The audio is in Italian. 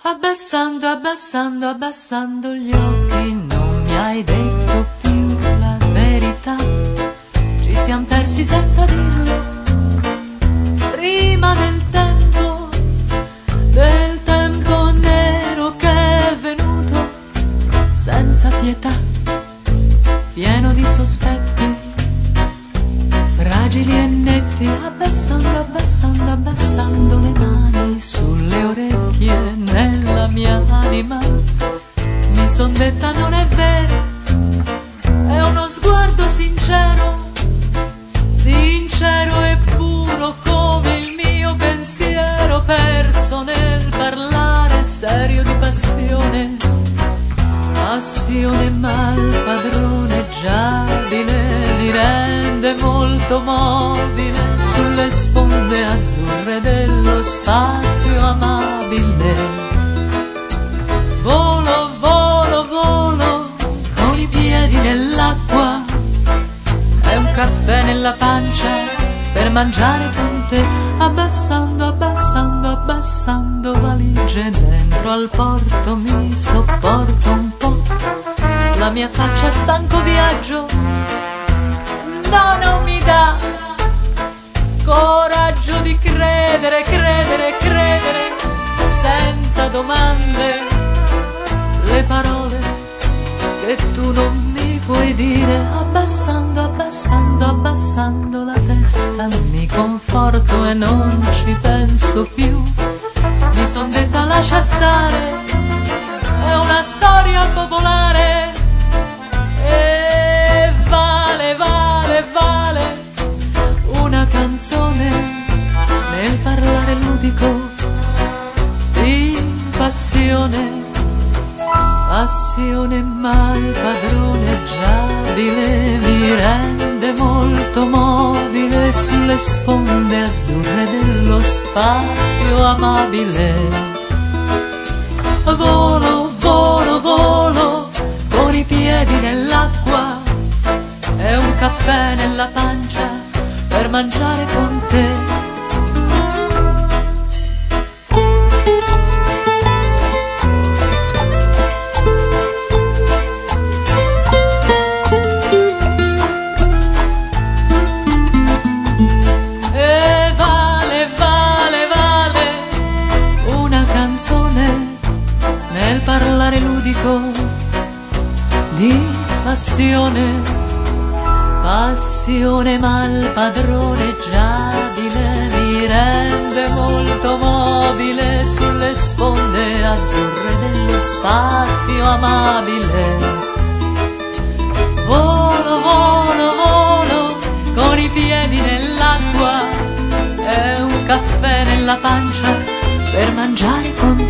Abbassando, abbassando, abbassando gli occhi, non mi hai detto più la verità. Ci siamo persi senza dirlo, prima del tempo nero che è venuto, senza pietà, pieno di sospetti, fragili e netti. Abbassando, abbassando, abbassando le mani sulle orecchie, nella mia anima mi son detta non è vero, è uno sguardo sincero, sincero e puro come il mio pensiero, perso nel parlare serio di passione, passione mal padrone giardine, mi rende molto mobile sulle sponde azzurre dello spazio amabile. Volo, volo, volo con i piedi nell'acqua, è un caffè nella pancia per mangiare con te. Abbassando, abbassando, abbassando valigie dentro al porto, mi sopporto un po' la mia faccia stanco viaggio. No, non mi dà coraggio di credere, credere, credere senza domande le parole che tu non mi puoi dire. Abbassando, abbassando, abbassando la testa mi conforto e non ci penso più. Mi son detta lascia stare, è una storia popolare e vale, vale, vale una canzone nel parlare ludico di passione. Passione mal padrone giabile, mi rende molto mobile sulle sponde azzurre dello spazio amabile. Volo, volo, volo con i piedi nell'acqua, è un caffè nella pancia per mangiare con te. E vale, vale, vale una canzone nel parlare ludico di passione. Passione mal padrone giabile, mi rende molto mobile sulle sponde azzurre dello spazio amabile. Volo, volo, volo con i piedi nell'acqua, è un caffè nella pancia per mangiare con